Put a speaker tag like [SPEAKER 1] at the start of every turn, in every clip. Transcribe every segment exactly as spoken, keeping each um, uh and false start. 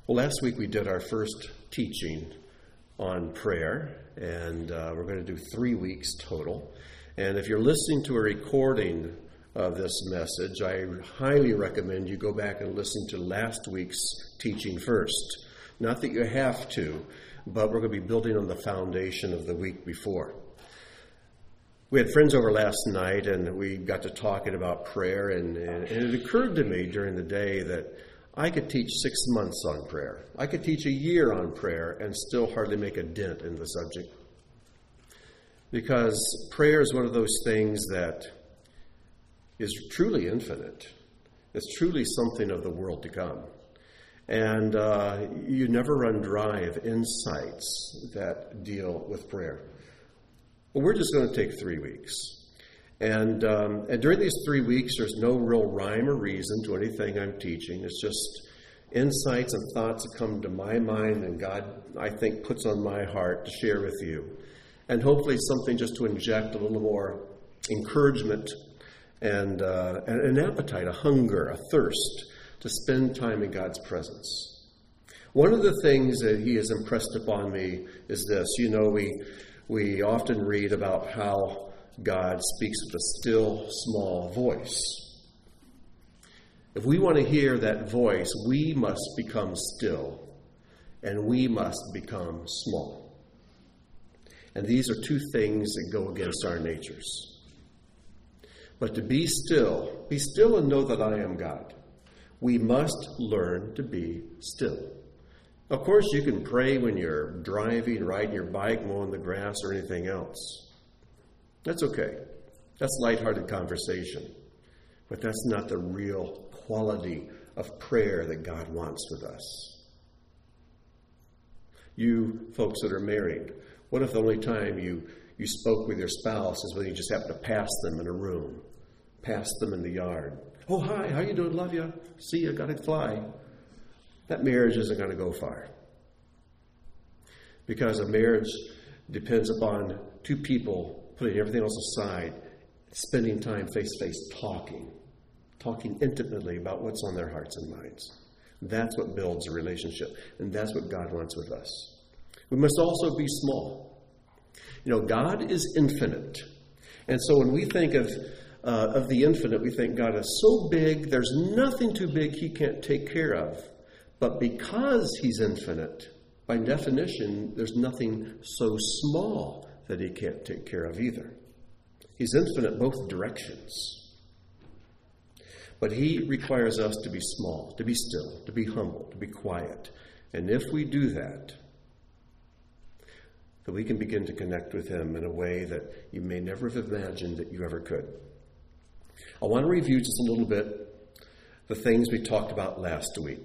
[SPEAKER 1] Well, last week we did our first teaching on prayer, and uh, we're going to do three weeks total. And if you're listening to a recording of this message, I highly recommend you go back and listen to last week's teaching first. Not that you have to, but we're going to be building on the foundation of the week before. We had friends over last night, and we got to talking about prayer, and, and, and it occurred to me during the day that I could teach six months on prayer. I could teach a year on prayer and still hardly make a dent in the subject. Because prayer is one of those things that is truly infinite. It's truly something of the world to come. And uh, you never run dry of insights that deal with prayer. Well, we're just going to take three weeks. And, um, and during these three weeks, there's no real rhyme or reason to anything I'm teaching. It's just insights and thoughts that come to my mind and God, I think, puts on my heart to share with you. And hopefully something just to inject a little more encouragement and, uh, and an appetite, a hunger, a thirst to spend time in God's presence. One of the things that he has impressed upon me is this. You know, we we often read about how God speaks with a still, small voice. If we want to hear that voice, we must become still, and we must become small. And these are two things that go against our natures. But to be still, be still and know that I am God. We must learn to be still. Of course, you can pray when you're driving, riding your bike, mowing the grass, or anything else. That's okay. That's lighthearted conversation. But that's not the real quality of prayer that God wants with us. You folks that are married, what if the only time you, you spoke with your spouse is when you just happen to pass them in a room, pass them in the yard? Oh, hi, how you doing? Love you. See you, gotta fly. That marriage isn't going to go far. Because a marriage depends upon two people putting everything else aside, spending time face-to-face talking, talking intimately about what's on their hearts and minds. That's what builds a relationship, and that's what God wants with us. We must also be small. You know, God is infinite. And so when we think of uh, of the infinite, we think God is so big, there's nothing too big he can't take care of. But because he's infinite, by definition, there's nothing so small that he can't take care of either. He's infinite both directions. But he requires us to be small, to be still, to be humble, to be quiet. And if we do that, then we can begin to connect with him in a way that you may never have imagined that you ever could. I want to review just a little bit the things we talked about last week.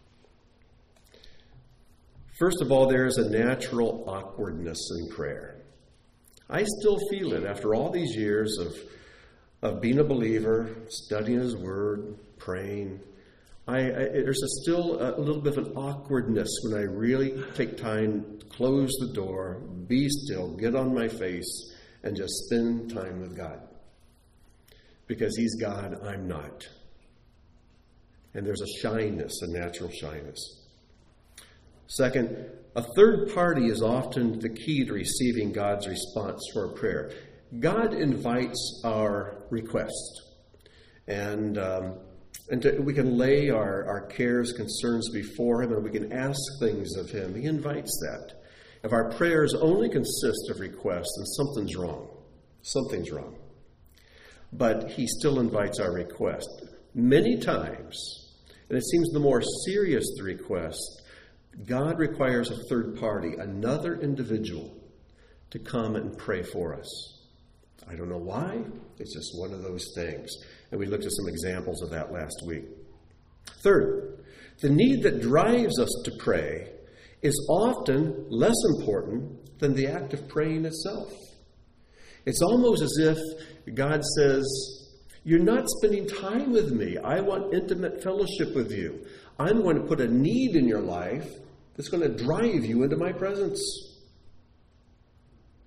[SPEAKER 1] First of all, there is a natural awkwardness in prayer. I still feel it after all these years of, of being a believer, studying his word, praying. I, I, there's a still a little bit of an awkwardness when I really take time to close the door, be still, get on my face, and just spend time with God. Because he's God, I'm not. And there's a shyness, a natural shyness. Second, a third party is often the key to receiving God's response to our prayer. God invites our request. And, um, and to, we can lay our, our cares, concerns before him, and we can ask things of him. He invites that. If our prayers only consist of requests, then something's wrong. Something's wrong. But he still invites our request. Many times, and it seems the more serious the request, God requires a third party, another individual, to come and pray for us. I don't know why. It's just one of those things. And we looked at some examples of that last week. Third, the need that drives us to pray is often less important than the act of praying itself. It's almost as if God says, you're not spending time with me. I want intimate fellowship with you. I'm going to put a need in your life that's going to drive you into my presence.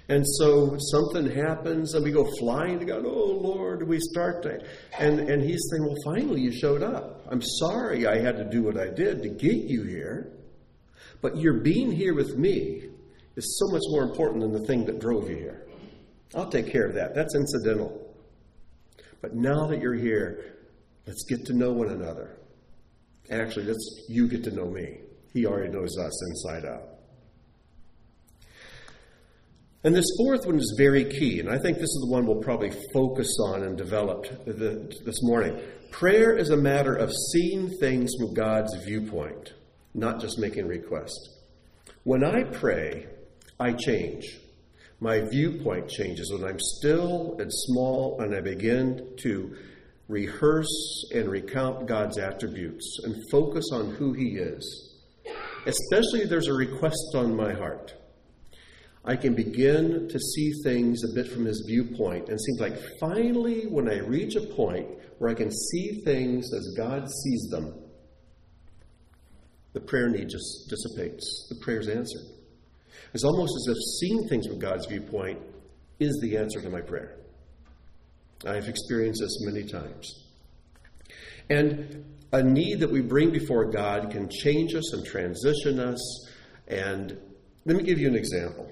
[SPEAKER 1] And so something happens and we go flying to God. Oh, Lord, we start to, and, and he's saying, well, finally you showed up. I'm sorry I had to do what I did to get you here. But your being here with me is so much more important than the thing that drove you here. I'll take care of that. That's incidental. But now that you're here, let's get to know one another. Actually, let's you get to know me. He already knows us inside out. And this fourth one is very key, and I think this is the one we'll probably focus on and develop the, this morning. Prayer is a matter of seeing things from God's viewpoint, not just making requests. When I pray, I change. My viewpoint changes when I'm still and small and I begin to rehearse and recount God's attributes and focus on who he is. Especially if there's a request on my heart. I can begin to see things a bit from his viewpoint. And it seems like finally when I reach a point where I can see things as God sees them, the prayer need just dissipates. The prayer's answered. It's almost as if seeing things from God's viewpoint is the answer to my prayer. I've experienced this many times. And a need that we bring before God can change us and transition us. And let me give you an example.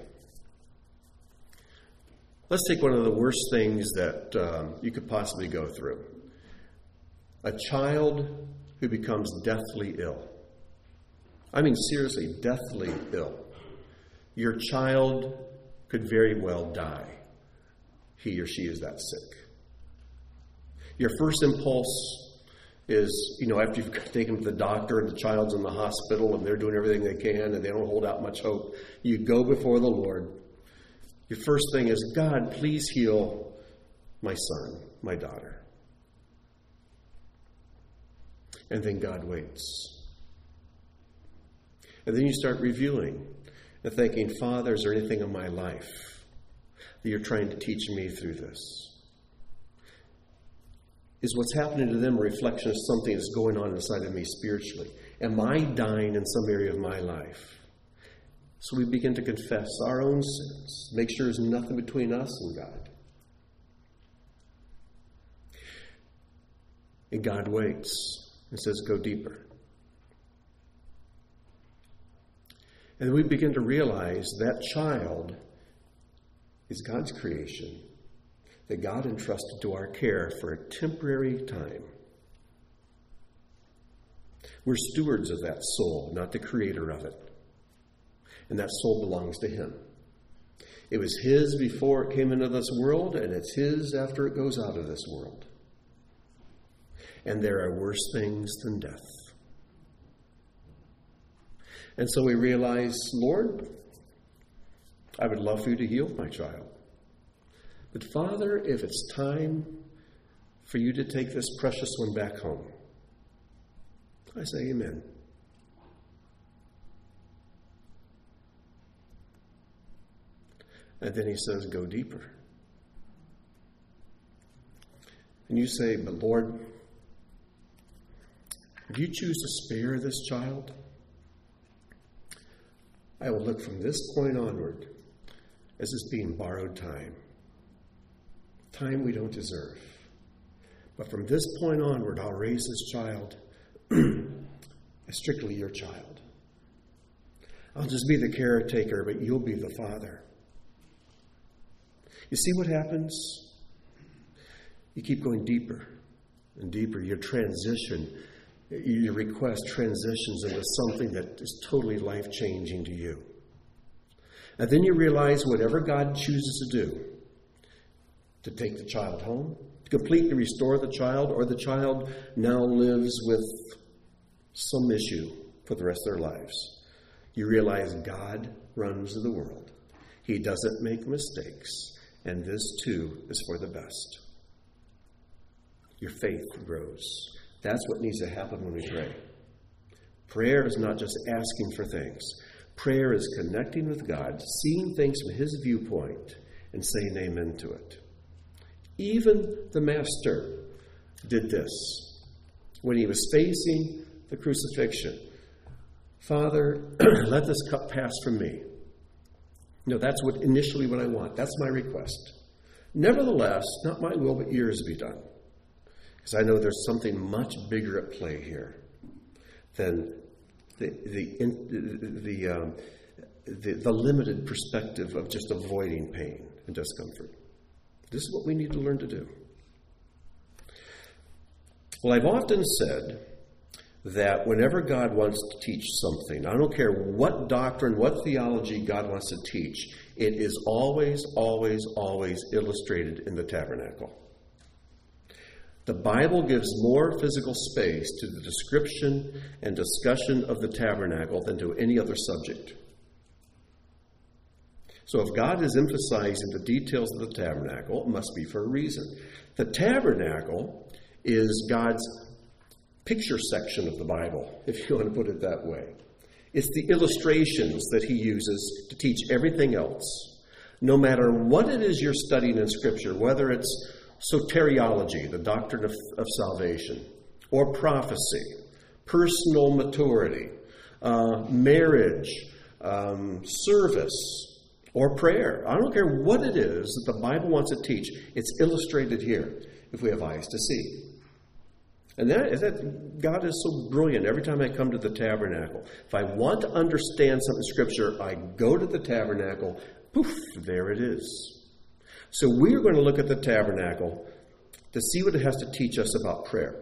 [SPEAKER 1] Let's take one of the worst things that um, you could possibly go through. A child who becomes deathly ill. I mean, seriously, deathly ill. Your child could very well die. He or she is that sick. Your first impulse is, you know, after you've taken them to the doctor and the child's in the hospital and they're doing everything they can and they don't hold out much hope, you go before the Lord. Your first thing is, God, please heal my son, my daughter. And then God waits. And then you start reviewing and thinking, Father, is there anything in my life that you're trying to teach me through this? Is what's happening to them a reflection of something that's going on inside of me spiritually? Am I dying in some area of my life? So we begin to confess our own sins. Make sure there's nothing between us and God. And God waits and says, go deeper. And then we begin to realize that child is God's creation that God entrusted to our care for a temporary time. We're stewards of that soul, not the creator of it. And that soul belongs to him. It was his before it came into this world, and it's his after it goes out of this world. And there are worse things than death. And so we realize, Lord, I would love for you to heal my child. But Father, if it's time for you to take this precious one back home, I say amen. And then he says, go deeper. And you say, but Lord, if you choose to spare this child, I will look from this point onward as this being borrowed time. Time we don't deserve. But from this point onward, I'll raise this child as strictly your child. I'll just be the caretaker, but you'll be the father. You see what happens? You keep going deeper and deeper. Your transition, your request transitions into something that is totally life-changing to you. And then you realize whatever God chooses to do, to take the child home, to completely restore the child, or the child now lives with some issue for the rest of their lives. You realize God runs the world. He doesn't make mistakes. And this, too, is for the best. Your faith grows. That's what needs to happen when we pray. Prayer is not just asking for things. Prayer is connecting with God, seeing things from his viewpoint, and saying amen to it. Even the Master did this when he was facing the crucifixion. Father, let this cup pass from me. No, that's what initially what I want. That's my request. Nevertheless, not my will, but yours be done. Because I know there's something much bigger at play here than the the the, um, the the limited perspective of just avoiding pain and discomfort. This is what we need to learn to do. Well, I've often said that whenever God wants to teach something, I don't care what doctrine, what theology God wants to teach, it is always, always, always illustrated in the tabernacle. The Bible gives more physical space to the description and discussion of the tabernacle than to any other subject. So if God is emphasizing the details of the tabernacle, it must be for a reason. The tabernacle is God's picture section of the Bible, if you want to put it that way. It's the illustrations that he uses to teach everything else. No matter what it is you're studying in Scripture, whether it's soteriology, the doctrine of, of salvation, or prophecy, personal maturity, uh, marriage, um, service, or prayer. I don't care what it is that the Bible wants to teach. It's illustrated here if we have eyes to see. And that, that God is so brilliant. Every time I come to the tabernacle, if I want to understand something in Scripture, I go to the tabernacle. Poof, there it is. So we are going to look at the tabernacle to see what it has to teach us about prayer.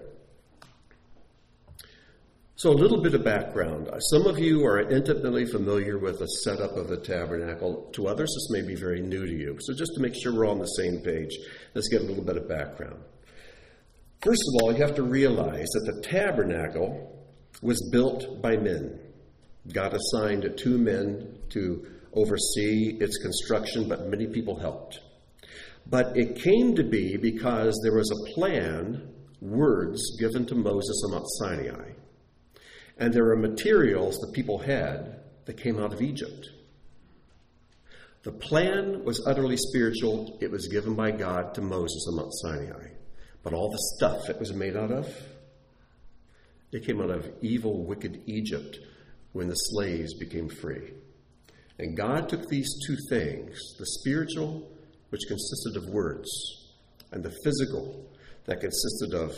[SPEAKER 1] So a little bit of background. Some of you are intimately familiar with the setup of the tabernacle. To others, this may be very new to you. So just to make sure we're all on the same page, let's get a little bit of background. First of all, you have to realize that the tabernacle was built by men. God assigned two men to oversee its construction, but many people helped. But it came to be because there was a plan, words given to Moses on Mount Sinai. And there were materials the people had that came out of Egypt. The plan was utterly spiritual. It was given by God to Moses on Mount Sinai. But all the stuff it was made out of, it came out of evil, wicked Egypt when the slaves became free. And God took these two things, the spiritual, which consisted of words, and the physical, that consisted of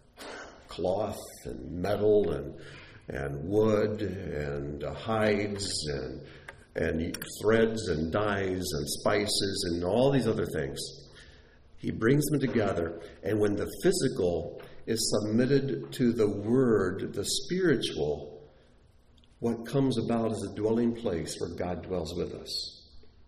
[SPEAKER 1] cloth and metal and and wood and uh, hides and and threads and dyes and spices and all these other things. He brings them together, and when the physical is submitted to the word, the spiritual, what comes about is a dwelling place where God dwells with us.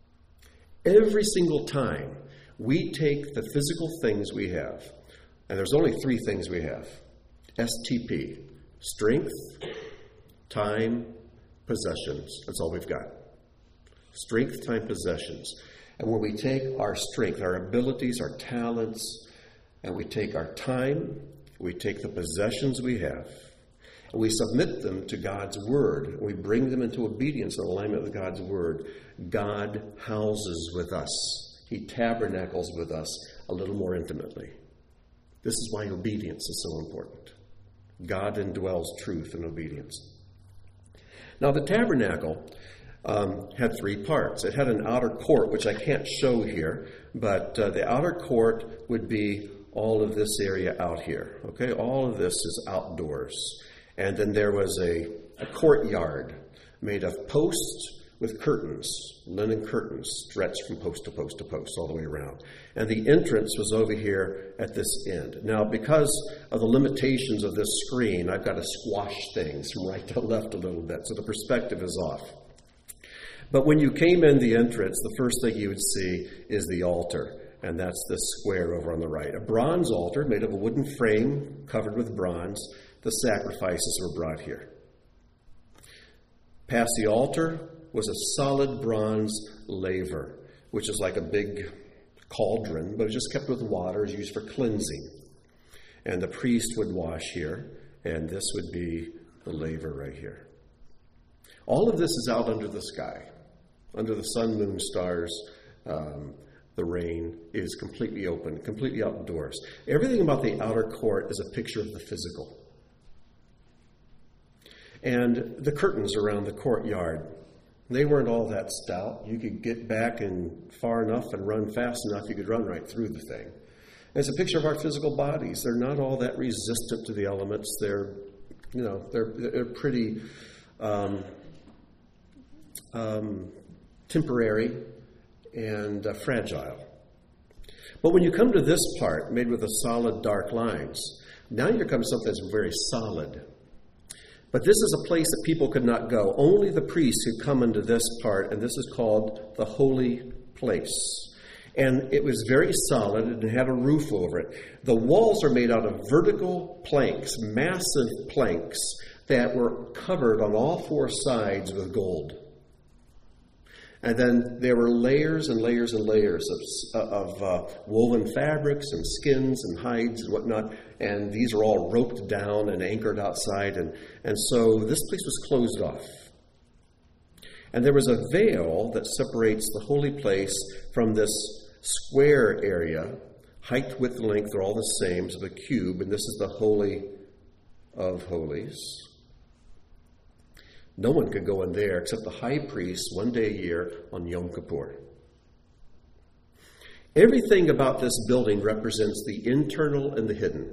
[SPEAKER 1] Every single time we take the physical things we have, and there's only three things we have, S T P, strength, time, possessions. That's all we've got. Strength, time, possessions. And when we take our strength, our abilities, our talents, and we take our time, we take the possessions we have, and we submit them to God's word, and we bring them into obedience and alignment with God's word, God houses with us. He tabernacles with us a little more intimately. This is why obedience is so important. God indwells truth and obedience. Now, the tabernacle um, had three parts. It had an outer court, which I can't show here, but uh, the outer court would be all of this area out here. Okay, all of this is outdoors. And then there was a, a courtyard made of posts with curtains, linen curtains stretched from post to post to post all the way around. And the entrance was over here at this end. Now, because of the limitations of this screen, I've got to squash things from right to left a little bit, so the perspective is off. But when you came in the entrance, the first thing you would see is the altar, and that's this square over on the right. A bronze altar made of a wooden frame covered with bronze. The sacrifices were brought here. Past the altar was a solid bronze laver, which is like a big cauldron, but it's just kept with water, is used for cleansing. And the priest would wash here, and this would be the laver right here. All of this is out under the sky, under the sun, moon, stars. Um, the rain is completely open, completely outdoors. Everything about the outer court is a picture of the physical. And the curtains around the courtyard They weren't all that stout. You could get back and far enough and run fast enough, you could run right through the thing. It's a picture of our physical bodies. They're not all that resistant to the elements. They're, you know, they're, they're pretty um, um, temporary and uh, fragile. But when you come to this part, made with the solid dark lines, now you come to something that's very solid. But this is a place that people could not go. Only the priests could come into this part, and this is called the holy place. And it was very solid and had a roof over it. The walls are made out of vertical planks, massive planks that were covered on all four sides with gold. And then there were layers and layers and layers of, of uh, woven fabrics and skins and hides and whatnot. And these are all roped down and anchored outside. And, and so this place was closed off. And there was a veil that separates the holy place from this square area. Height, width, and length are all the same, so the cube. And this is the Holy of Holies. No one could go in there except the high priest one day a year on Yom Kippur. Everything about this building represents the internal and the hidden.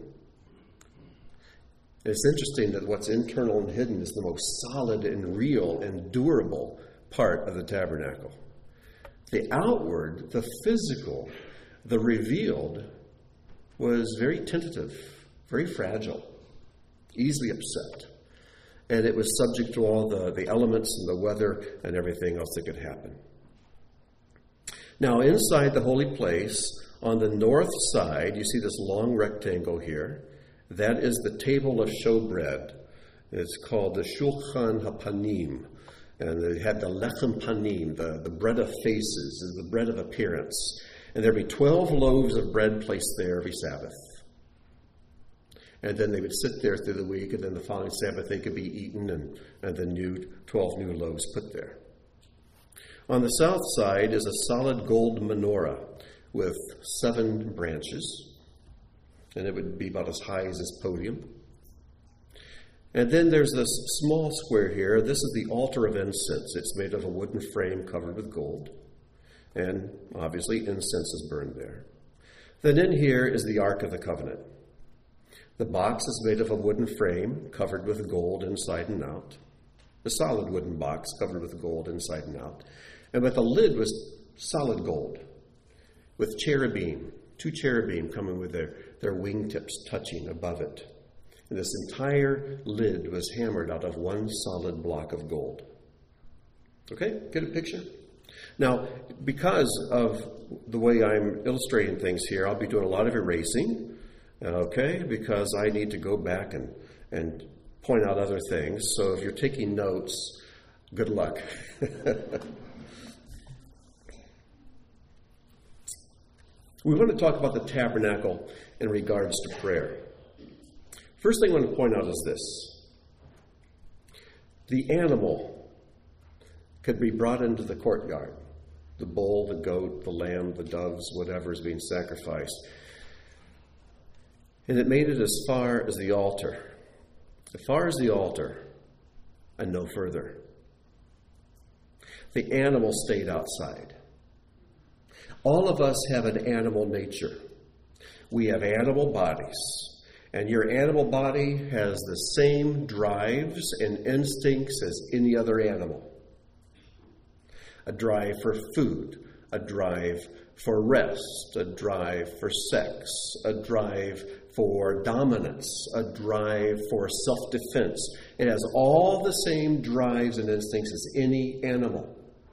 [SPEAKER 1] And it's interesting that what's internal and hidden is the most solid and real and durable part of the tabernacle. The outward, the physical, the revealed was very tentative, very fragile, easily upset. And it was subject to all the, the elements and the weather and everything else that could happen. Now, inside the holy place, on the north side, you see this long rectangle here. That is the table of showbread. It's called the Shulchan HaPanim. And they had the Lechem Panim, the, the bread of faces, the bread of appearance. And there'd be twelve loaves of bread placed there every Sabbath. And then they would sit there through the week, and then the following Sabbath they could be eaten, and, and the new twelve new loaves put there. On the south side is a solid gold menorah with seven branches, and it would be about as high as this podium. And then there's this small square here. This is the altar of incense. It's made of a wooden frame covered with gold, and obviously incense is burned there. Then in here is the Ark of the Covenant. The box is made of a wooden frame covered with gold inside and out. A solid wooden box covered with gold inside and out. And but the lid was solid gold with cherubim, two cherubim coming with their, their wingtips touching above it. And this entire lid was hammered out of one solid block of gold. Okay, get a picture? Now, because of the way I'm illustrating things here, I'll be doing a lot of erasing. Okay, because I need to go back and, and point out other things. So if you're taking notes, good luck. We want to talk about the tabernacle in regards to prayer. First thing I want to point out is this. The animal could be brought into the courtyard. The bull, the goat, the lamb, the doves, whatever is being sacrificed. And it made it as far as the altar. As far as the altar and no further. The animal stayed outside. All of us have an animal nature. We have animal bodies. And your animal body has the same drives and instincts as any other animal. A drive for food, a drive for rest, a drive for sex, a drive for dominance, a drive for self-defense. It has all the same drives and instincts as any animal.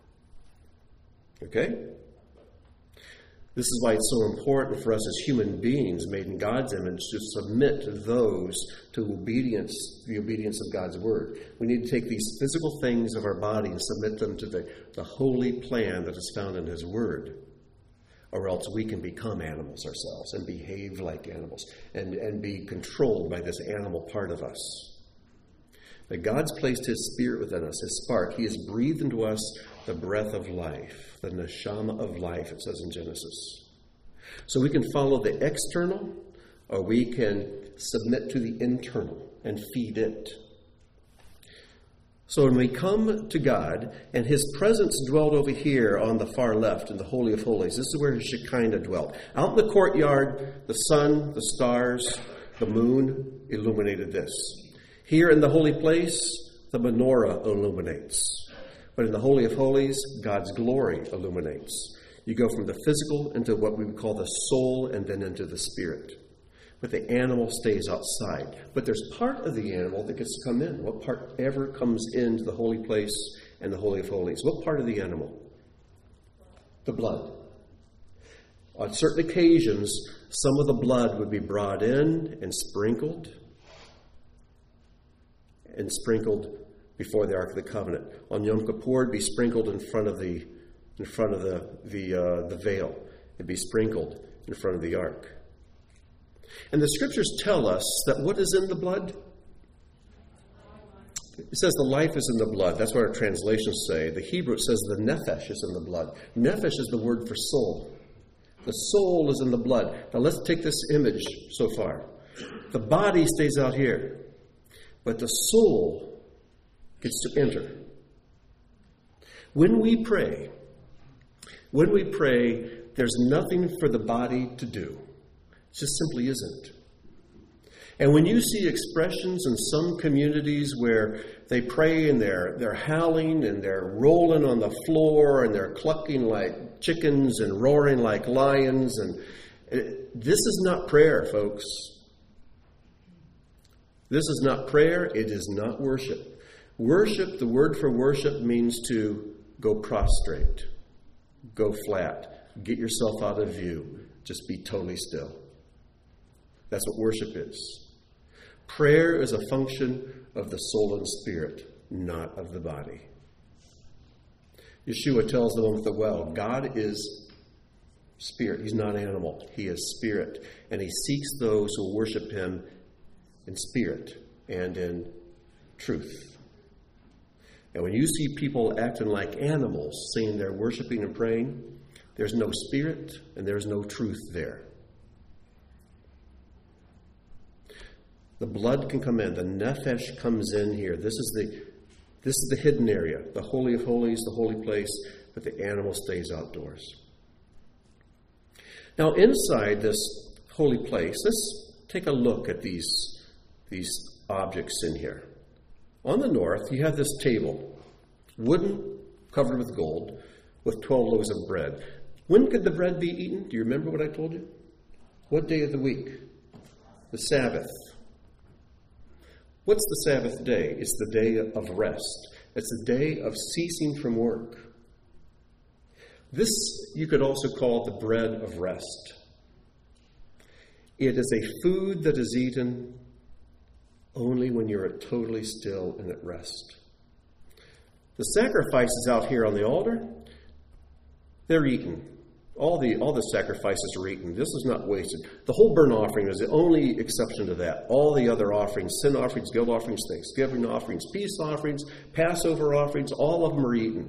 [SPEAKER 1] Okay? This is why it's so important for us as human beings made in God's image to submit those to obedience, the obedience of God's word. We need to take these physical things of our body and submit them to the, the holy plan that is found in his word. Or else we can become animals ourselves and behave like animals and, and be controlled by this animal part of us. But God's placed his spirit within us, his spark. He has breathed into us the breath of life, the neshama of life, it says in Genesis. So we can follow the external, or we can submit to the internal and feed it. So when we come to God, and his presence dwelled over here on the far left in the Holy of Holies, this is where his Shekinah dwelt. Out in the courtyard, the sun, the stars, the moon illuminated this. Here in the holy place, the menorah illuminates. But in the Holy of Holies, God's glory illuminates. You go from the physical into what we would call the soul and then into the spirit. But the animal stays outside. But there's part of the animal that gets to come in. What part ever comes into the holy place and the Holy of Holies? What part of the animal? The blood. On certain occasions, some of the blood would be brought in and sprinkled. And sprinkled before the Ark of the Covenant. On Yom Kippur, it'd be sprinkled in front of the in front of the the uh, the veil. It'd be sprinkled in front of the Ark. And the scriptures tell us that what is in the blood? It says the life is in the blood. That's what our translations say. The Hebrew, it says the nephesh is in the blood. Nephesh is the word for soul. The soul is in the blood. Now let's take this image so far. The body stays out here, but the soul gets to enter. When we pray, when we pray, there's nothing for the body to do. It just simply isn't. And when you see expressions in some communities where they pray and they're they're howling and they're rolling on the floor and they're clucking like chickens and roaring like lions, and it, this is not prayer, folks. This is not prayer. It is not worship. Worship, the word for worship means to go prostrate, go flat, get yourself out of view, just be totally still. That's what worship is. Prayer is a function of the soul and spirit, not of the body. Yeshua tells the one with the well, God is spirit. He's not animal. He is spirit. And he seeks those who worship him in spirit and in truth. And when you see people acting like animals, saying they're worshiping and praying, there's no spirit and there's no truth there. The blood can come in. The nephesh comes in here. This is the this is the hidden area, the Holy of Holies, the holy place, but the animal stays outdoors. Now, inside this holy place, let's take a look at these, these objects in here. On the north, you have this table, wooden, covered with gold, with twelve loaves of bread. When could the bread be eaten? Do you remember what I told you? What day of the week? The Sabbath. What's the Sabbath day? It's the day of rest. It's the day of ceasing from work. This you could also call the bread of rest. It is a food that is eaten only when you're totally still and at rest. The sacrifices out here on the altar, they're eaten. All the all the sacrifices are eaten. This is not wasted. The whole burnt offering is the only exception to that. All the other offerings, sin offerings, guilt offerings, thanksgiving offerings, peace offerings, Passover offerings, all of them are eaten.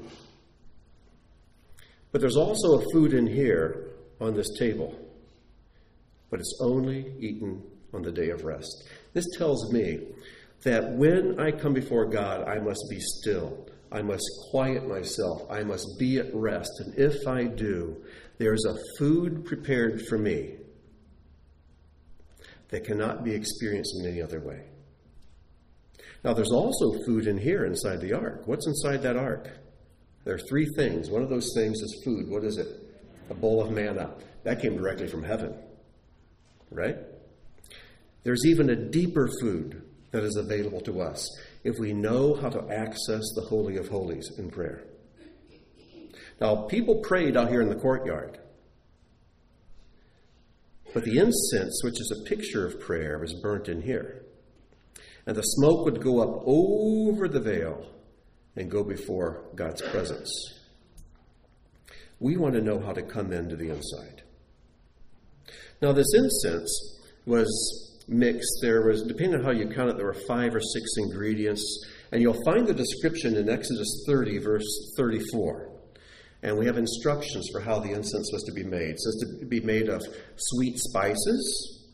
[SPEAKER 1] But there's also a food in here on this table. But it's only eaten on the day of rest. This tells me that when I come before God, I must be still. I must quiet myself. I must be at rest. And if I do, there's a food prepared for me that cannot be experienced in any other way. Now, there's also food in here inside the ark. What's inside that ark? There are three things. One of those things is food. What is it? A bowl of manna. That came directly from heaven, right? There's even a deeper food that is available to us if we know how to access the Holy of Holies in prayer. Now, people prayed out here in the courtyard. But the incense, which is a picture of prayer, was burnt in here. And the smoke would go up over the veil and go before God's presence. We want to know how to come into the inside. Now, this incense was mixed. There was, depending on how you count it, there were five or six ingredients. And you'll find the description in Exodus thirty, verse thirty-four. And we have instructions for how the incense was to be made. It says to be made of sweet spices,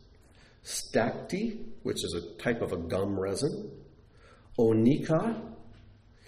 [SPEAKER 1] stacte, which is a type of a gum resin, onycha,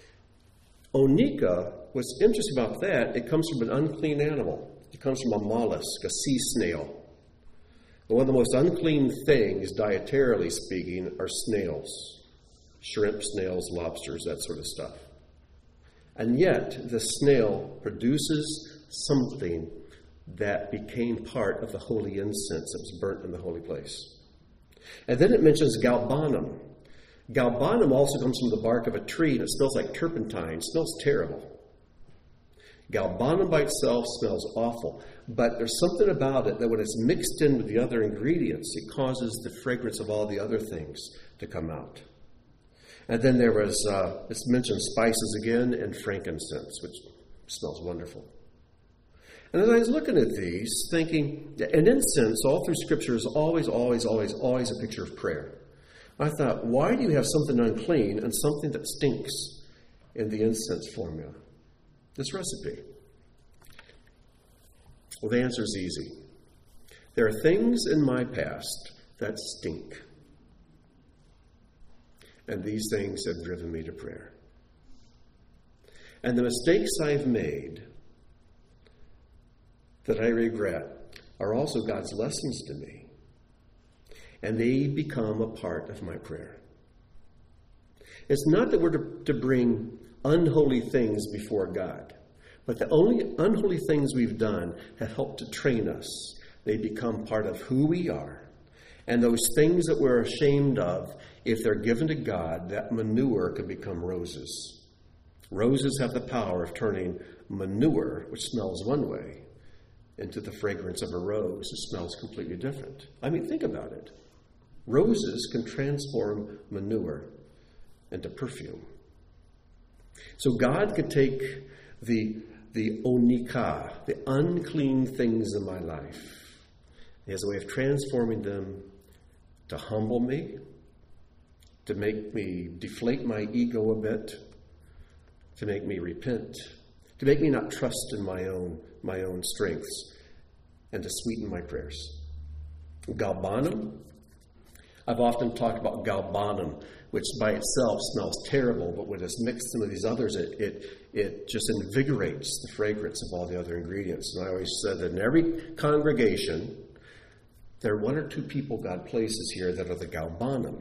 [SPEAKER 1] Onika, what's interesting about that, it comes from an unclean animal. It comes from a mollusk, a sea snail. And one of the most unclean things, dietarily speaking, are snails. Shrimp, snails, lobsters, that sort of stuff. And yet, the snail produces something that became part of the holy incense that was burnt in the holy place. And then it mentions galbanum. Galbanum also comes from the bark of a tree, and it smells like turpentine. It smells terrible. Galbanum by itself smells awful, but there's something about it that when it's mixed in with the other ingredients, it causes the fragrance of all the other things to come out. And then there was, uh, it's mentioned spices again, and frankincense, which smells wonderful. And as I was looking at these, thinking, and incense all through Scripture is always, always, always, always a picture of prayer. I thought, why do you have something unclean and something that stinks in the incense formula? This recipe. Well, the answer is easy. There are things in my past that stink. And these things have driven me to prayer. And the mistakes I've made that I regret are also God's lessons to me. And they become a part of my prayer. It's not that we're to, to bring unholy things before God, but the only unholy things we've done have helped to train us. They become part of who we are. And those things that we're ashamed of, if they're given to God, that manure can become roses. Roses have the power of turning manure, which smells one way, into the fragrance of a rose that smells completely different. I mean, think about it. Roses can transform manure into perfume. So God could take the, the onika, the unclean things in my life. He has a way of transforming them to humble me, to make me deflate my ego a bit, to make me repent, to make me not trust in my own my own strengths, and to sweeten my prayers. Galbanum. I've often talked about galbanum, which by itself smells terrible, but when it's mixed in with these others, it, it, it just invigorates the fragrance of all the other ingredients. And I always said that in every congregation, there are one or two people God places here that are the galbanum.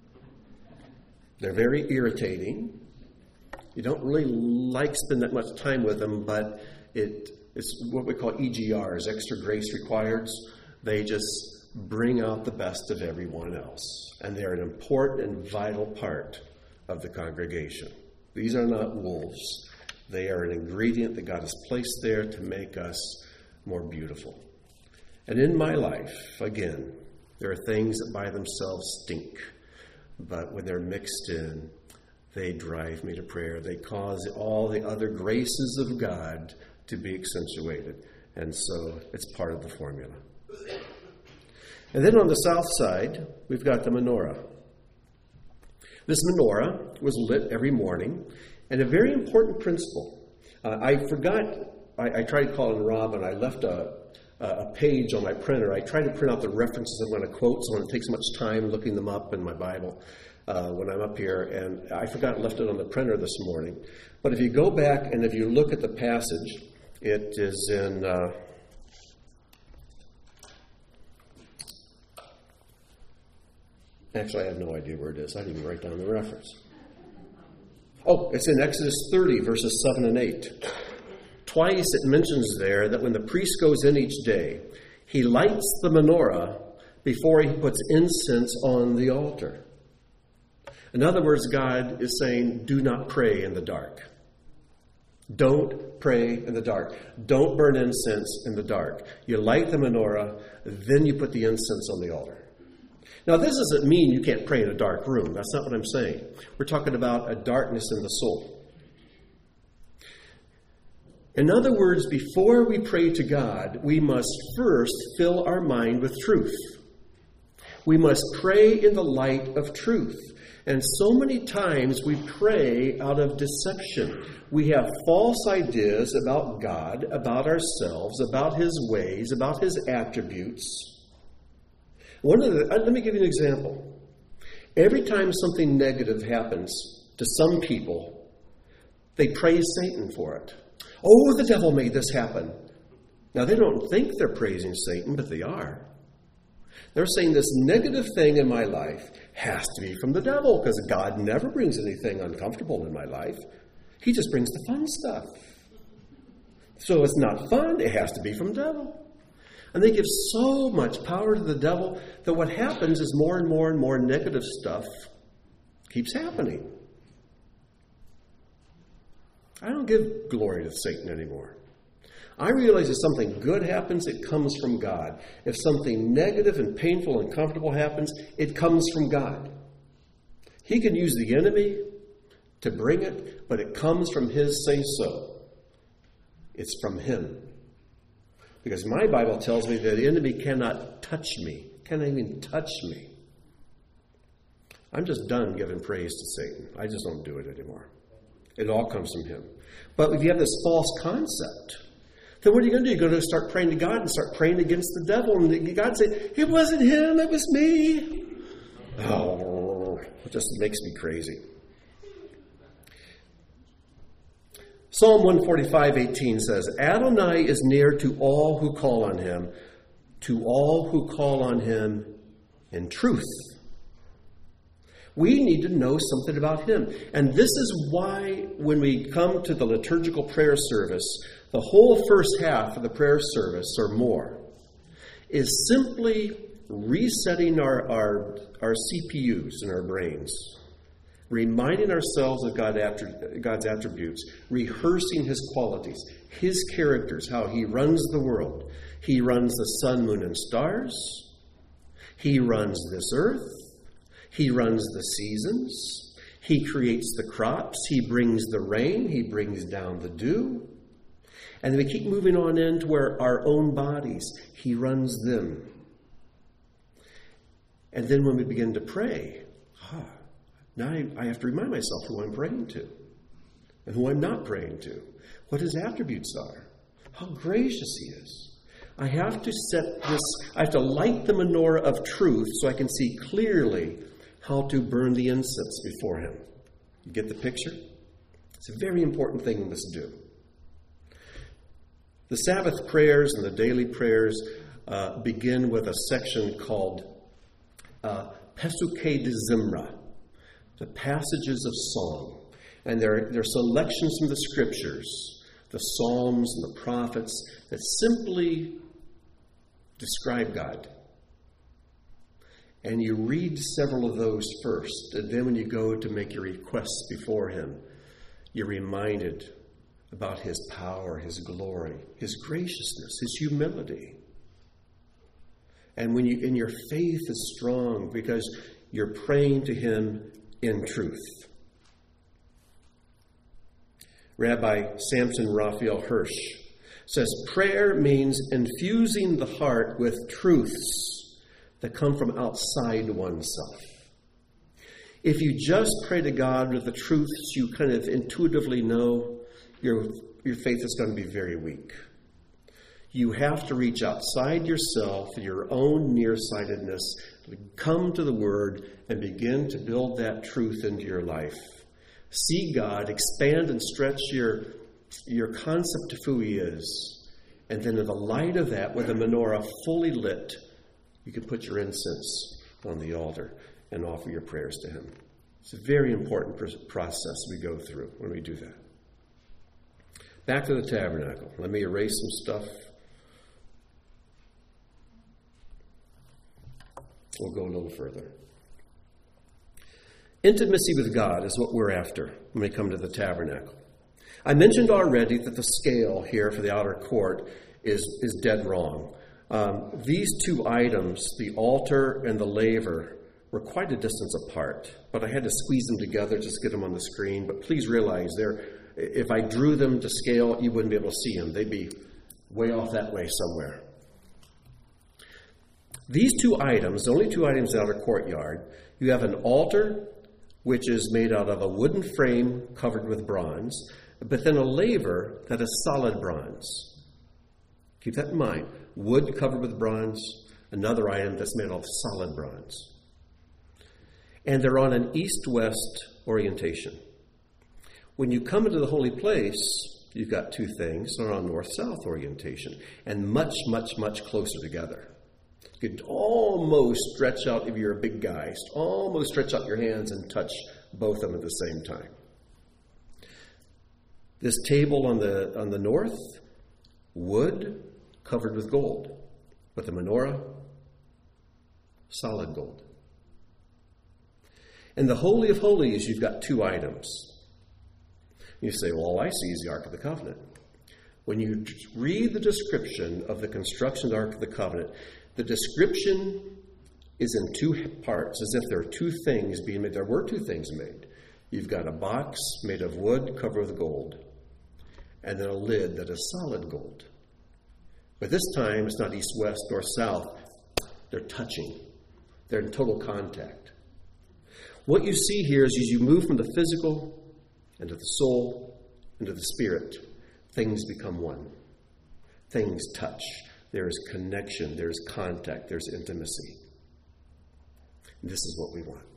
[SPEAKER 1] They're very irritating. You don't really like spend that much time with them, but it, it's what we call E G Rs, extra grace required. They just bring out the best of everyone else. And they're an important and vital part of the congregation. These are not wolves. They are an ingredient that God has placed there to make us more beautiful. And in my life, again, there are things that by themselves stink. But when they're mixed in, they drive me to prayer. They cause all the other graces of God to be accentuated. And so it's part of the formula. And then on the south side, we've got the menorah. This menorah was lit every morning. And a very important principle. Uh, I forgot, I, I tried calling Rob, and I left a, a page on my printer. I tried to print out the references I'm going to quote, so I don't take so much time looking them up in my Bible uh, when I'm up here. And I forgot and left it on the printer this morning. But if you go back and if you look at the passage, it is in... Uh, Actually, I have no idea where it is. I didn't even write down the reference. Oh, it's in Exodus thirty, verses seven and eight. Twice it mentions there that when the priest goes in each day, he lights the menorah before he puts incense on the altar. In other words, God is saying, do not pray in the dark. Don't pray in the dark. Don't burn incense in the dark. You light the menorah, then you put the incense on the altar. Now, this doesn't mean you can't pray in a dark room. That's not what I'm saying. We're talking about a darkness in the soul. In other words, before we pray to God, we must first fill our mind with truth. We must pray in the light of truth. And so many times we pray out of deception. We have false ideas about God, about ourselves, about His ways, about His attributes. One of the, let me give you an example. Every time something negative happens to some people, They praise Satan for it. Oh, the devil made this happen. Now, they don't think they're praising Satan, but they are. They're saying this negative thing in my life has to be from the devil, because God never brings anything uncomfortable in my life. He just brings the fun stuff. So it's not fun. It has to be from the devil. And they give so much power to the devil that what happens is more and more and more negative stuff keeps happening. I don't give glory to Satan anymore. I realize if something good happens, it comes from God. If something negative and painful and uncomfortable happens, it comes from God. He can use the enemy to bring it, but it comes from his say-so. It's from him. Because my Bible tells me that the enemy cannot touch me, cannot even touch me. I'm just done giving praise to Satan. I just don't do it anymore. It all comes from him. But if you have this false concept, then what are you going to do? You're going to start praying to God and start praying against the devil. And God say, it wasn't him, it was me. Oh, it just makes me crazy. Psalm one forty-five, eighteen says, Adonai is near to all who call on him, to all who call on him in truth. We need to know something about him. And this is why when we come to the liturgical prayer service, the whole first half of the prayer service or more is simply resetting our, our, our C P Us in our brains, reminding ourselves of God attri- God's attributes, rehearsing his qualities, his characters, how he runs the world. He runs the sun, moon, and stars. He runs this earth. He runs the seasons. He creates the crops. He brings the rain. He brings down the dew. And we keep moving on into where our own bodies, he runs them. And then when we begin to pray, ah, now I, I have to remind myself who I'm praying to and who I'm not praying to, what his attributes are, how gracious he is. I have to set this, I have to light the menorah of truth so I can see clearly how to burn the incense before him. You get the picture? It's a very important thing we must do. The Sabbath prayers and the daily prayers uh, begin with a section called uh, Pesukei de Zimra, the passages of song. And they're, they're selections from the scriptures, the Psalms and the prophets, that simply describe God. And you read several of those first, and then when you go to make your requests before him, you're reminded about his power, his glory, his graciousness, his humility. And when you, and your faith is strong because you're praying to him in truth. Rabbi Samson Raphael Hirsch says, prayer means infusing the heart with truths that come from outside oneself. If you just pray to God with the truths you kind of intuitively know, your, your faith is going to be very weak. You have to reach outside yourself, your own nearsightedness, come to the Word and begin to build that truth into your life. See God, expand and stretch your, your concept of who he is. And then in the light of that, with the menorah fully lit, you can put your incense on the altar and offer your prayers to him. It's a very important process we go through when we do that. Back to the tabernacle. Let me erase some stuff. We'll go a little further. Intimacy with God is what we're after when we come to the tabernacle. I mentioned already that the scale here for the outer court is, is dead wrong. Um, these two items, the altar and the laver, were quite a distance apart, but I had to squeeze them together just to get them on the screen. But please realize, they're, if I drew them to scale, you wouldn't be able to see them. They'd be way off that way somewhere. These two items, the only two items in the outer courtyard, you have an altar, which is made out of a wooden frame covered with bronze, but then a laver that is solid bronze. Keep that in mind. Wood covered with bronze, another item that's made of solid bronze. And they're on an east-west orientation. When you come into the holy place, you've got two things that are on north-south orientation and much, much, much closer together. You could almost stretch out, if you're a big guy, almost stretch out your hands and touch both of them at the same time. This table on the on the north, wood covered with gold. But the menorah, solid gold. In the Holy of Holies, you've got two items. You say, well, all I see is the Ark of the Covenant. When you read the description of the construction of the Ark of the Covenant, the description is in two parts, as if there are two things being made. There were two things made. You've got a box made of wood covered with gold, and then a lid that is solid gold. But this time, it's not east, west, north, south. They're touching. They're in total contact. What you see here is as you move from the physical into the soul, into the spirit, things become one. Things touch. There is connection. There is contact. There's intimacy. And this is what we want.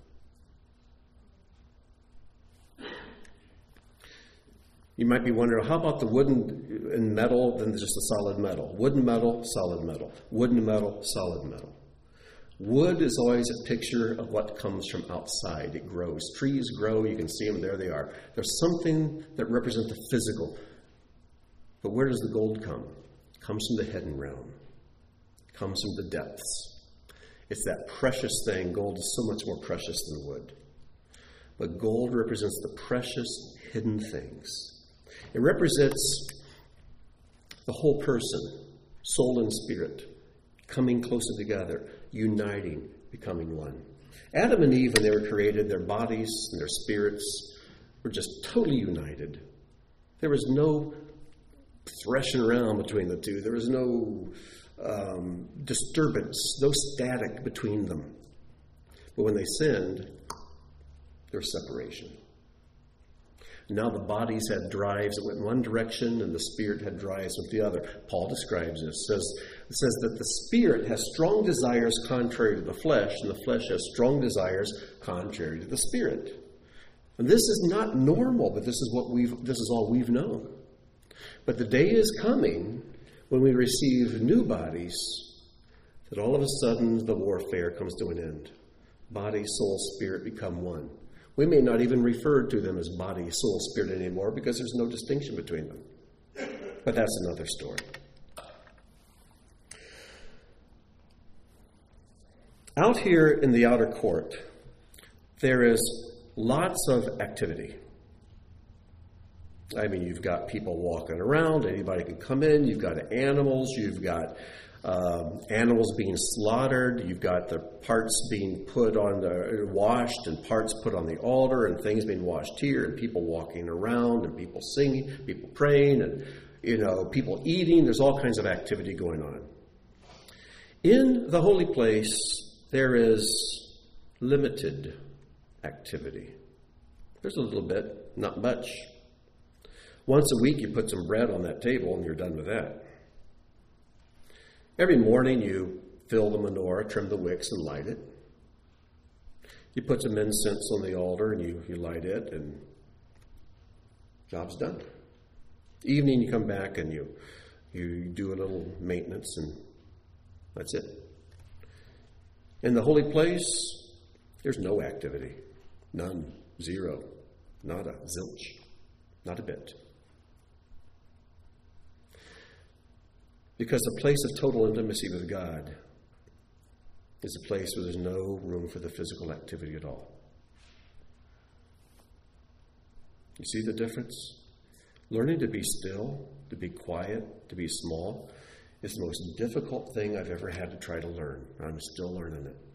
[SPEAKER 1] You might be wondering, how about the wooden and metal than just the solid metal? Wooden metal, solid metal. Wooden metal, solid metal. Wood is always a picture of what comes from outside. It grows. Trees grow. You can see them. There they are. There's something that represents the physical. But where does the gold come? It comes from the hidden realm. It comes from the depths. It's that precious thing. Gold is so much more precious than wood. But gold represents the precious hidden things. It represents the whole person, soul and spirit, coming closer together, uniting, becoming one. Adam and Eve, when they were created, their bodies and their spirits were just totally united. There was no threshing around between the two. There was no um, disturbance, no static between them. But when they sinned, there was separation. Now the bodies had drives that went in one direction and the spirit had drives with the other. Paul describes this. It says, it says that the spirit has strong desires contrary to the flesh, and the flesh has strong desires contrary to the spirit. And this is not normal, but this is what we've this is all we've known. But the day is coming when we receive new bodies that all of a sudden the warfare comes to an end. Body, soul, spirit become one. We may not even refer to them as body, soul, spirit anymore because there's no distinction between them. But that's another story. Out here in the outer court, there is lots of activity. I mean, you've got people walking around. Anybody can come in. You've got animals. You've got Um, animals being slaughtered. You've got the parts being put on the washed and parts put on the altar and things being washed here and people walking around and people singing, people praying and, you know, people eating. There's all kinds of activity going on. In the holy place, there is limited activity. There's a little bit, not much. Once a week, you put some bread on that table and you're done with that. Every morning you fill the menorah, trim the wicks, and light it. You put some incense on the altar and you, you light it, and job's done. Evening you come back and you you do a little maintenance, and that's it. In the holy place, there's no activity. None. Zero. Nada. Zilch. Not a bit. Because the place of total intimacy with God is a place where there's no room for the physical activity at all. You see the difference? Learning to be still, to be quiet, to be small is the most difficult thing I've ever had to try to learn. I'm still learning it.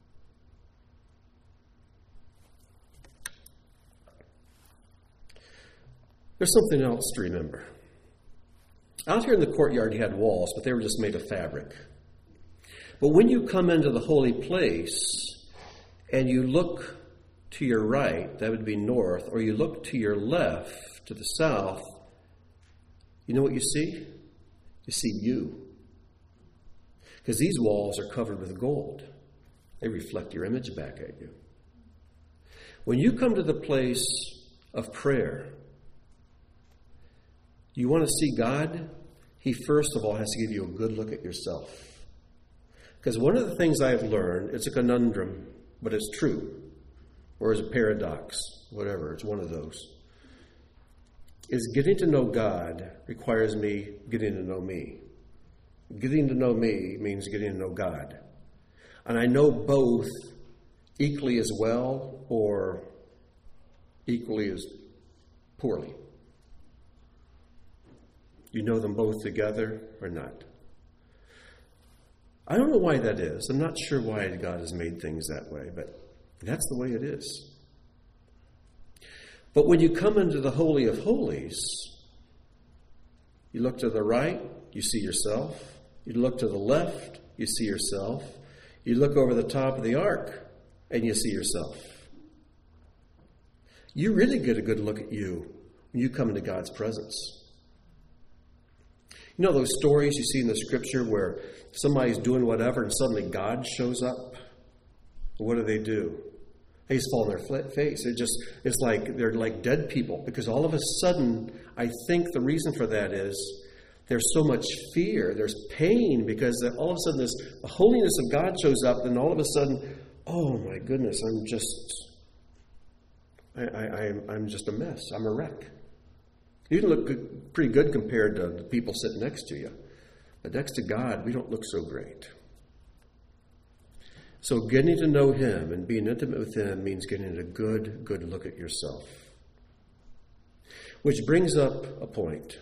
[SPEAKER 1] There's something else to remember. Out here in the courtyard, you had walls, but they were just made of fabric. But when you come into the holy place and you look to your right, that would be north, or you look to your left, to the south, you know what you see? You see you. Because these walls are covered with gold. They reflect your image back at you. When you come to the place of prayer, You want to see God? He first of all has to give you a good look at yourself. Because one of the things I have learned, it's a conundrum, but it's true. Or it's a paradox, whatever, it's one of those. Is getting to know God requires me getting to know me. Getting to know me means getting to know God. And I know both equally as well or equally as poorly. You know them both together or not? I don't know why that is. I'm not sure why God has made things that way, but that's the way it is. But when you come into the Holy of Holies, you look to the right, you see yourself. You look to the left, you see yourself. You look over the top of the ark, and you see yourself. You really get a good look at you when you come into God's presence. You know those stories you see in the Scripture where somebody's doing whatever and suddenly God shows up? What do they do? They just fall on their flat face. It just, it's like they're like dead people, because all of a sudden, I think the reason for that is there's so much fear, there's pain, because all of a sudden this the holiness of God shows up, and all of a sudden, oh my goodness, I'm just, I, I, I'm, I'm just a mess. I'm a wreck. You can look good, pretty good compared to the people sitting next to you, but next to God, we don't look so great. So getting to know Him and being intimate with Him means getting a good, good look at yourself. Which brings up a point.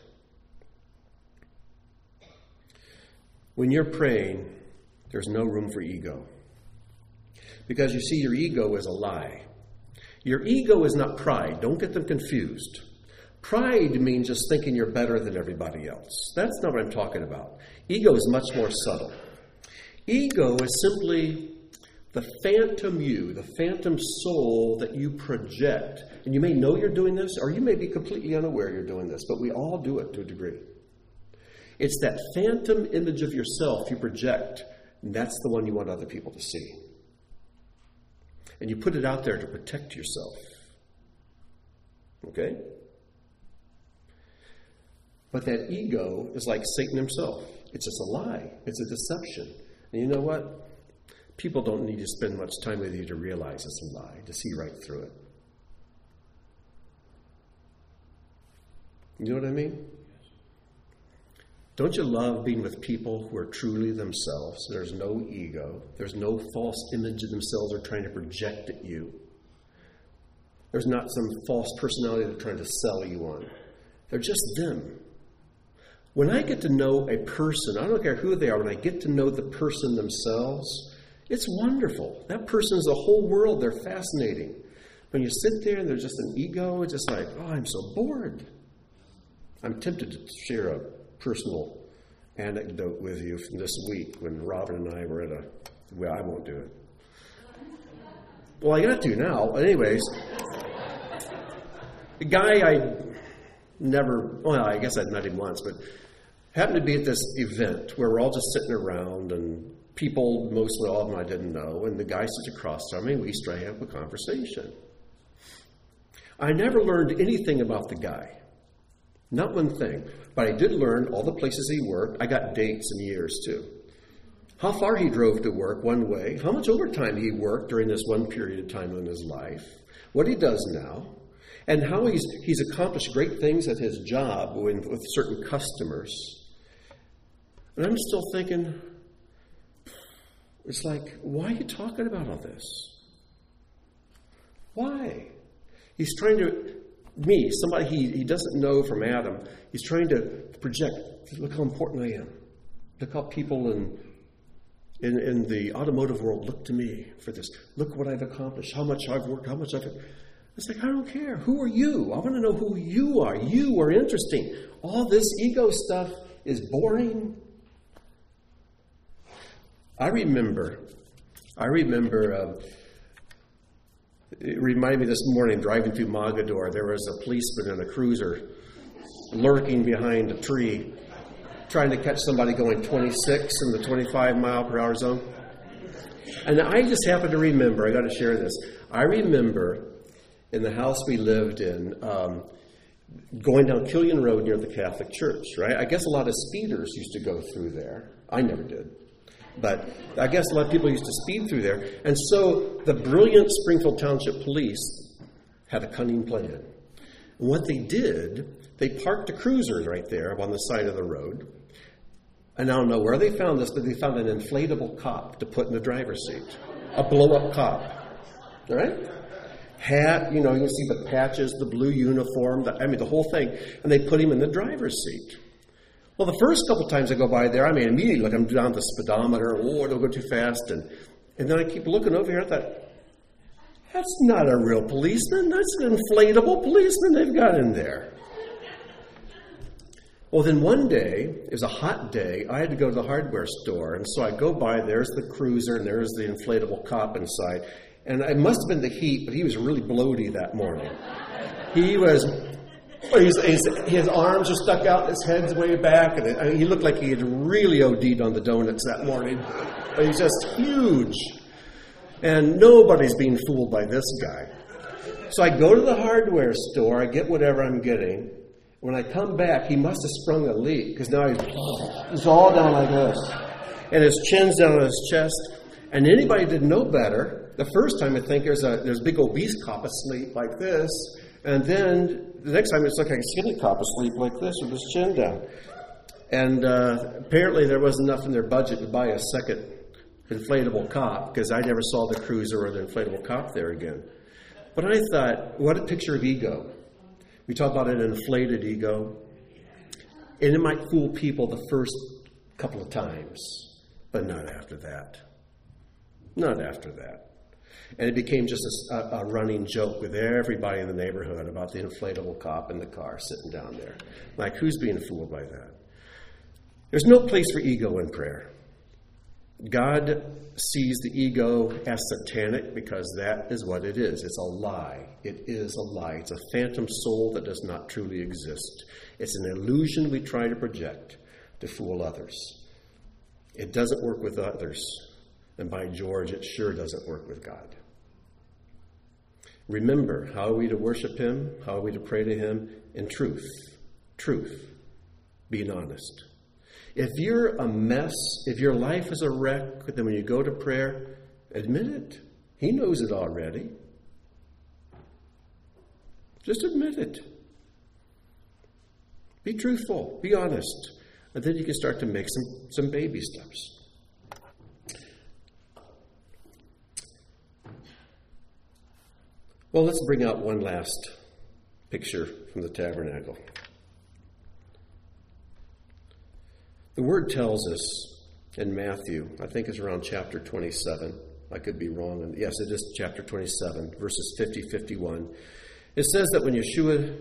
[SPEAKER 1] When you're praying, there's no room for ego. Because you see, your ego is a lie. Your ego is not pride. Don't get them confused. Pride means just thinking you're better than everybody else. That's not what I'm talking about. Ego is much more subtle. Ego is simply the phantom you, the phantom soul that you project. And you may know you're doing this, or you may be completely unaware you're doing this, but we all do it to a degree. It's that phantom image of yourself you project, and that's the one you want other people to see. And you put it out there to protect yourself. Okay? But that ego is like Satan himself. It's just a lie. It's a deception. And you know what? People don't need to spend much time with you to realize it's a lie, to see right through it. You know what I mean? Don't you love being with people who are truly themselves? There's no ego. There's no false image of themselves they're trying to project at you. There's not some false personality they're trying to sell you on. They're just them. When I get to know a person, I don't care who they are, when I get to know the person themselves, it's wonderful. That person is a whole world. They're fascinating. When you sit there and there's just an ego, it's just like, oh, I'm so bored. I'm tempted to share a personal anecdote with you from this week when Robin and I were at a, well, I won't do it. Well, I got to now. Anyways, the guy I never, well, I guess I'd met him once, but happened to be at this event where we're all just sitting around and people, mostly all of them I didn't know, and the guy sits across from me, and we strike up a conversation. I never learned anything about the guy. Not one thing. But I did learn all the places he worked. I got dates and years, too. How far he drove to work one way, how much overtime he worked during this one period of time in his life, what he does now, and how he's he's accomplished great things at his job with, with certain customers. And I'm still thinking, it's like, why are you talking about all this? Why? He's trying to, me, somebody he, he doesn't know from Adam, he's trying to project, look how important I am. Look how people in, in, in the automotive world look to me for this. Look what I've accomplished, how much I've worked, how much I've... It's like, I don't care. Who are you? I want to know who you are. You are interesting. All this ego stuff is boring. I remember, I remember, uh, it reminded me this morning driving through Mogador, there was a policeman in a cruiser lurking behind a tree trying to catch somebody going twenty-six in the twenty-five mile per hour zone. And I just happen to remember, I got to share this, I remember in the house we lived in, um, going down Killian Road near the Catholic Church, right? I guess a lot of speeders used to go through there. I never did. But I guess a lot of people used to speed through there. And so the brilliant Springfield Township Police had a cunning plan. And what they did, they parked a cruiser right there on the side of the road. And I don't know where they found this, but they found an inflatable cop to put in the driver's seat. A blow-up cop. All right? Hat, you know, you can see the patches, the blue uniform, the, I mean, the whole thing. And they put him in the driver's seat. Well, the first couple times I go by there, I mean, immediately look, I'm down the speedometer. Oh, don't go too fast. And, and then I keep looking over here. I thought, that's not a real policeman. That's an inflatable policeman they've got in there. Well, then one day, it was a hot day, I had to go to the hardware store. And so I go by, there's the cruiser, and there's the inflatable cop inside. And it must have been the heat, but he was really bloaty that morning. He was, his, his, his arms are stuck out, his head's way back, and it, I mean, he looked like he had really O D'd on the donuts that morning. But he's just huge. And nobody's being fooled by this guy. So I go to the hardware store, I get whatever I'm getting. When I come back, he must have sprung a leak, because now he's, he's all down like this. And his chin's down on his chest. And anybody didn't know better. The first time I think there's a there's a big obese cop asleep like this. And then the next time it's like a skinny cop asleep like this with his chin down. And uh, apparently there wasn't enough in their budget to buy a second inflatable cop, because I never saw the cruiser or the inflatable cop there again. But I thought, what a picture of ego. We talk about an inflated ego. And it might fool people the first couple of times, but not after that. Not after that. And it became just a, a running joke with everybody in the neighborhood about the inflatable cop in the car sitting down there. Like, who's being fooled by that? There's no place for ego in prayer. God sees the ego as satanic because that is what it is. It's a lie. It is a lie. It's a phantom soul that does not truly exist. It's an illusion we try to project to fool others. It doesn't work with others. And by George, it sure doesn't work with God. Remember, how are we to worship him? How are we to pray to him? In truth. Truth. Being honest. If you're a mess, if your life is a wreck, then when you go to prayer, admit it. He knows it already. Just admit it. Be truthful. Be honest. And then you can start to make some, some baby steps. Well, let's bring out one last picture from the tabernacle. The word tells us in Matthew, I think it's around chapter twenty-seven. I could be wrong. And yes, it is chapter twenty-seven, verses fifty, fifty-one. It says that when Yeshua,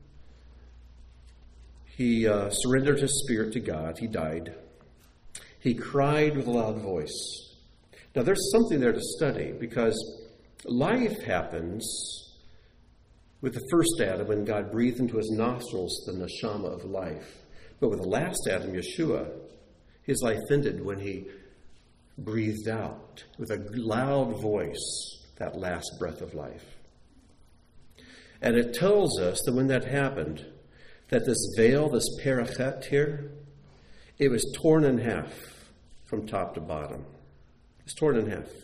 [SPEAKER 1] he uh, surrendered his spirit to God, he died. He cried with a loud voice. Now, there's something there to study, because life happens with the first Adam when God breathed into his nostrils the neshama of life. But with the last Adam, Yeshua, his life ended when he breathed out with a loud voice that last breath of life. And it tells us that when that happened, that this veil, this parachet here, it was torn in half from top to bottom. It's torn in half.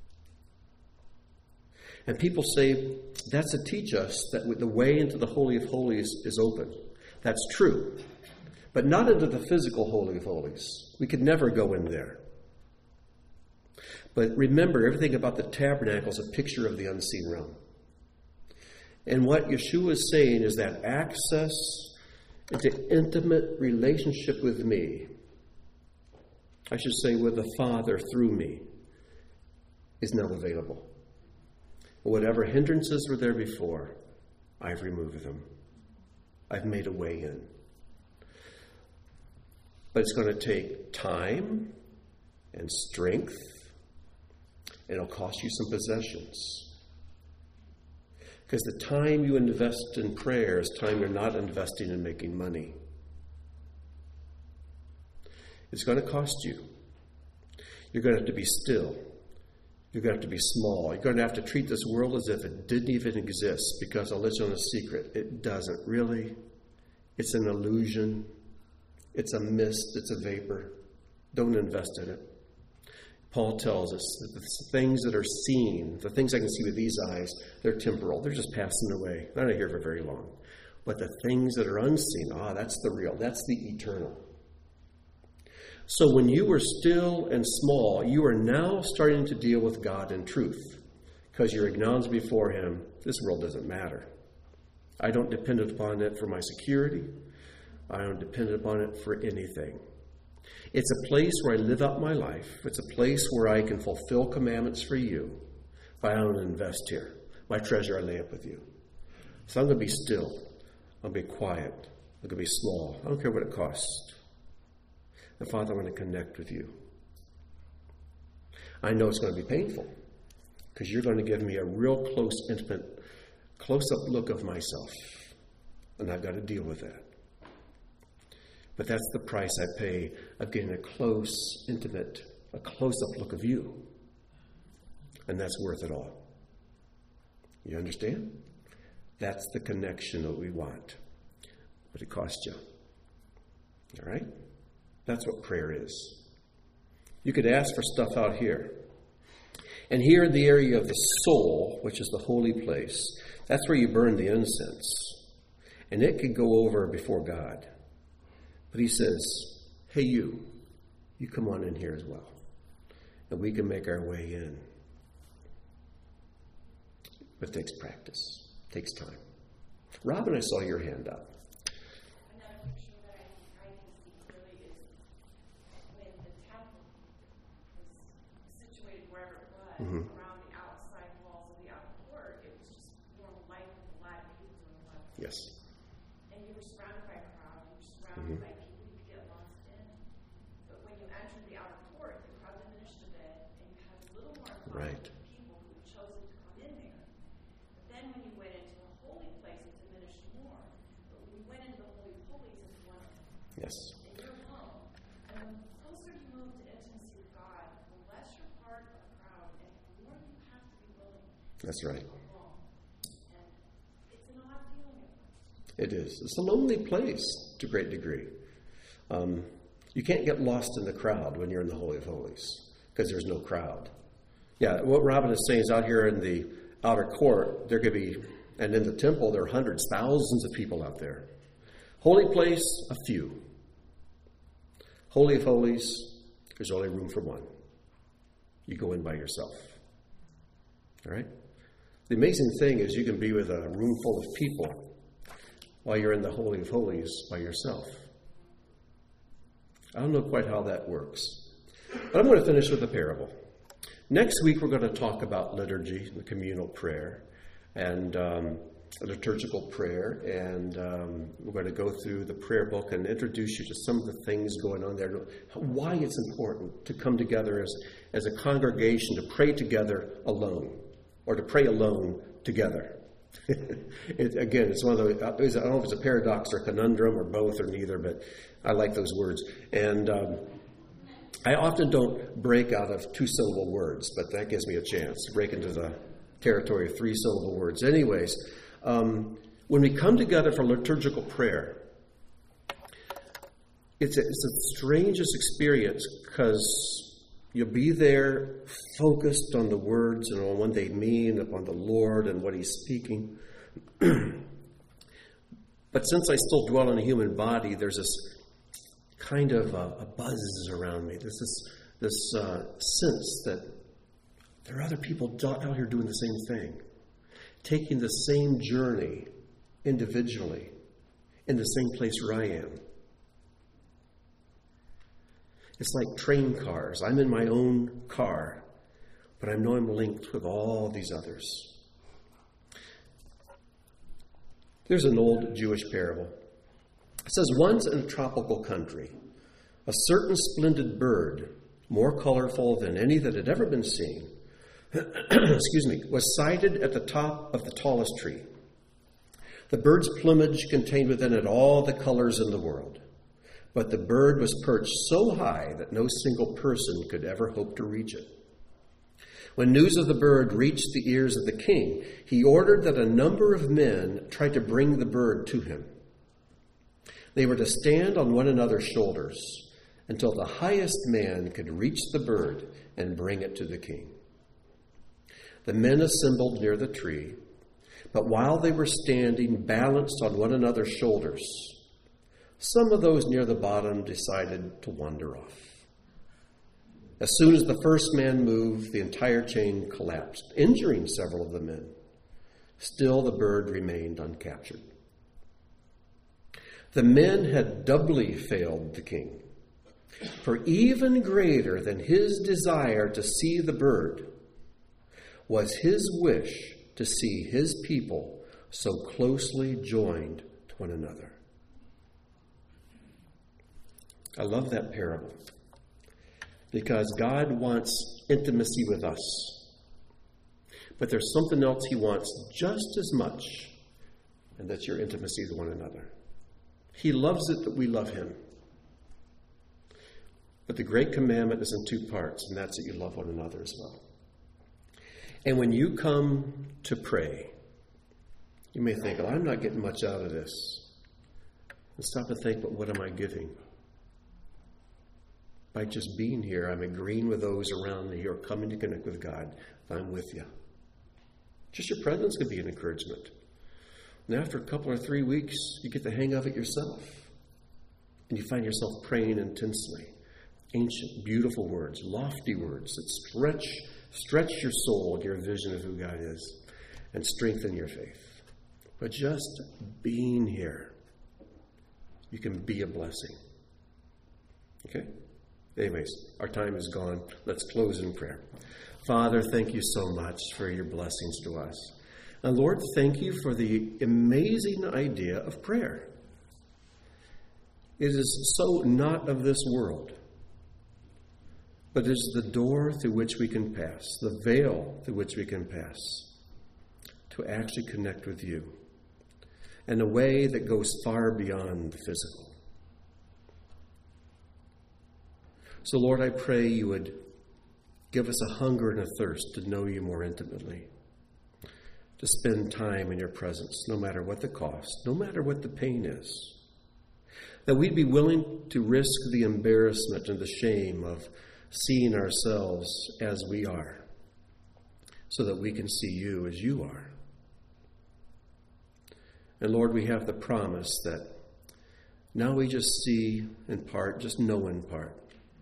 [SPEAKER 1] And people say, that's to teach us that the way into the Holy of Holies is open. That's true. But not into the physical Holy of Holies. We could never go in there. But remember, everything about the tabernacle is a picture of the unseen realm. And what Yeshua is saying is that access into intimate relationship with me, I should say with the Father through me, is now available. Whatever hindrances were there before, I've removed them. I've made a way in. But it's going to take time and strength, and it'll cost you some possessions. Because the time you invest in prayer is time you're not investing in making money. It's going to cost you. You're going to have to be still. You're going to have to be small. You're going to have to treat this world as if it didn't even exist, because I'll let you on a secret. It doesn't really. It's an illusion. It's a mist. It's a vapor. Don't invest in it. Paul tells us that the things that are seen, the things I can see with these eyes, they're temporal. They're just passing away. They're not here for very long. But the things that are unseen, ah, that's the real. That's the eternal. So when you were still and small, you are now starting to deal with God in truth, because you're acknowledged before him, this world doesn't matter. I don't depend upon it for my security. I don't depend upon it for anything. It's a place where I live out my life. It's a place where I can fulfill commandments for you, but I don't invest here. My treasure I lay up with you. So I'm going to be still. I'm going to be quiet. I'm going to be small. I don't care what it costs. And Father, I want to connect with you. I know it's going to be painful, because you're going to give me a real close, intimate, close-up look of myself. And I've got to deal with that. But that's the price I pay of getting a close, intimate, a close-up look of you. And that's worth it all. You understand? That's the connection that we want. But it costs you. All right? That's what prayer is. You could ask for stuff out here. And here in the area of the soul, which is the holy place, that's where you burn the incense. And it could go over before God. But he says, hey, you, you come on in here as well. And we can make our way in. But it takes practice. It takes time. Robin, I saw your hand up.
[SPEAKER 2] Another picture that I, I can see clearly is when the temple was situated wherever it was, mm-hmm. around the outside walls of the outer court, it was just normal life with a lot of people doing a lot of things.
[SPEAKER 1] Yes.
[SPEAKER 2] And you were surrounded by a crowd, you were surrounded mm-hmm. by people you could get lost in. But when you entered the outer court, the crowd diminished a bit, and you had a little more
[SPEAKER 1] right.
[SPEAKER 2] people who had chosen to come in there. But then when you went into the holy place, it diminished more. But when you went into the holy of holies, it's one of them.
[SPEAKER 1] Yes.
[SPEAKER 2] And you're alone. And the closer you move to intimacy with God, the less you're part of a crowd, and the more you have to be willing.
[SPEAKER 1] That's right.
[SPEAKER 2] Alone. And it's an odd feeling at first.
[SPEAKER 1] It is. It's a lonely place to a great degree. Um, you can't get lost in the crowd when you're in the Holy of Holies, because there's no crowd. Yeah, what Robin is saying is out here in the outer court, there could be, and in the temple, there are hundreds, thousands of people out there. Holy place, a few. Holy of Holies, there's only room for one. You go in by yourself. All right? The amazing thing is you can be with a room full of people while you're in the Holy of Holies by yourself. I don't know quite how that works. But I'm going to finish with a parable. Next week, we're going to talk about liturgy, the communal prayer, and um, liturgical prayer. And um, we're going to go through the prayer book and introduce you to some of the things going on there, why it's important to come together as, as a congregation to pray together alone, or to pray alone together. it, again, it's one of the, I don't know if it's a paradox or a conundrum or both or neither, but I like those words. And um, I often don't break out of two-syllable words, but that gives me a chance to break into the territory of three-syllable words. Anyways, um, when we come together for liturgical prayer, it's a, it's the strangest experience, because you'll be there focused on the words and on what they mean, upon the Lord and what he's speaking. But since I still dwell in a human body, there's this kind of a, a buzz around me. There's this, this uh, sense that there are other people out here doing the same thing, taking the same journey individually in the same place where I am. It's like train cars. I'm in my own car, but I know I'm linked with all these others. There's an old Jewish parable. It says, once in a tropical country, a certain splendid bird, more colorful than any that had ever been seen, excuse me, was sighted at the top of the tallest tree. The bird's plumage contained within it all the colors in the world. But the bird was perched so high that no single person could ever hope to reach it. When news of the bird reached the ears of the king, he ordered that a number of men try to bring the bird to him. They were to stand on one another's shoulders until the highest man could reach the bird and bring it to the king. The men assembled near the tree, but while they were standing balanced on one another's shoulders, some of those near the bottom decided to wander off. As soon as the first man moved, the entire chain collapsed, injuring several of the men. Still, the bird remained uncaptured. The men had doubly failed the king, for even greater than his desire to see the bird was his wish to see his people so closely joined to one another. I love that parable because God wants intimacy with us. But there's something else he wants just as much, and that's your intimacy with one another. He loves it that we love him. But the great commandment is in two parts, and that's that you love one another as well. And when you come to pray, you may think, well, I'm not getting much out of this. And stop and think, but what am I giving? By just being here, I'm agreeing with those around me who are coming to connect with God. I'm with you. Just your presence could be an encouragement. And after a couple or three weeks, you get the hang of it yourself. And you find yourself praying intensely. Ancient, beautiful words, lofty words that stretch, stretch your soul, your vision of who God is, and strengthen your faith. But just being here, you can be a blessing. Okay? Anyways, our time is gone. Let's close in prayer. Father, thank you so much for your blessings to us. And Lord, thank you for the amazing idea of prayer. It is so not of this world, but it is the door through which we can pass, the veil through which we can pass to actually connect with you in a way that goes far beyond the physical. So, Lord, I pray you would give us a hunger and a thirst to know you more intimately, to spend time in your presence, no matter what the cost, no matter what the pain is, that we'd be willing to risk the embarrassment and the shame of seeing ourselves as we are, so that we can see you as you are. And Lord, we have the promise that now we just see in part, just know in part.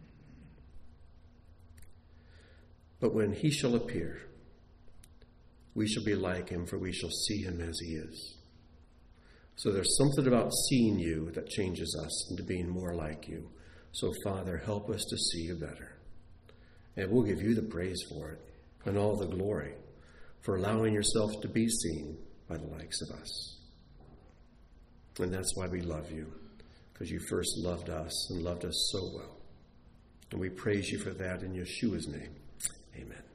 [SPEAKER 1] But when he shall appear, we shall be like him, for we shall see him as he is. So there's something about seeing you that changes us into being more like you. So, Father, help us to see you better. And we'll give you the praise for it and all the glory for allowing yourself to be seen by the likes of us. And that's why we love you, because you first loved us and loved us so well. And we praise you for that in Yeshua's name. Amen.